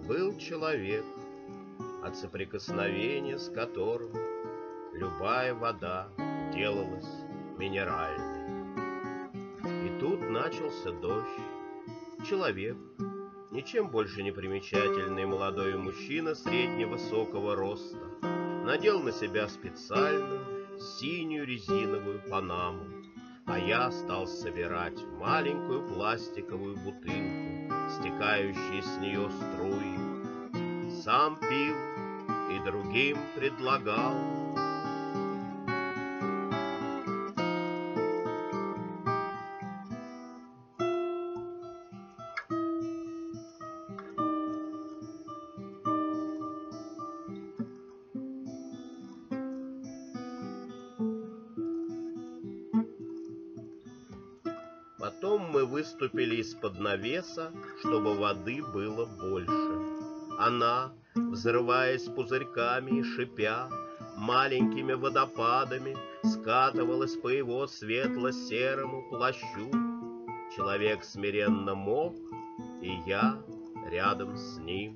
Был человек, от соприкосновения с которым любая вода делалась минеральной. И тут начался дождь. Человек, ничем больше не примечательный молодой мужчина средневысокого роста, надел на себя специальную синюю резиновую панаму, а я стал собирать в маленькую пластиковую бутылку стекающие с нее струи. Сам пил и другим предлагал. Потом мы выступили из-под навеса, чтобы воды было больше. Она, взрываясь пузырьками и шипя, маленькими водопадами скатывалась по его светло-серому плащу. Человек смиренно мог, и я рядом с ним.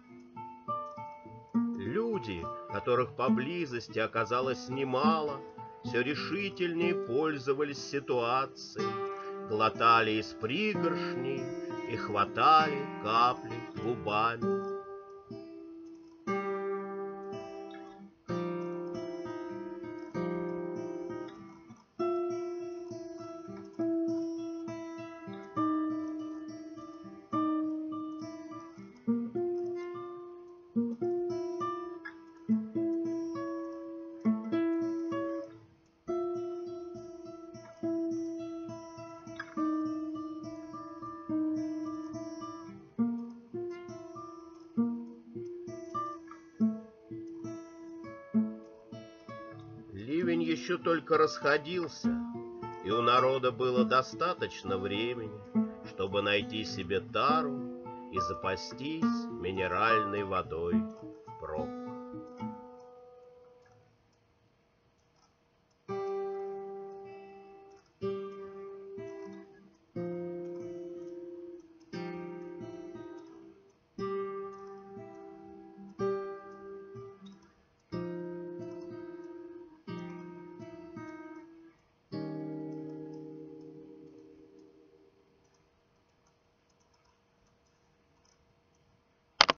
Люди, которых поблизости оказалось немало, все решительнее пользовались ситуацией, глотали из пригоршней и хватали капли губами. Ливень еще только расходился, и у народа было достаточно времени, чтобы найти себе тару и запастись минеральной водой.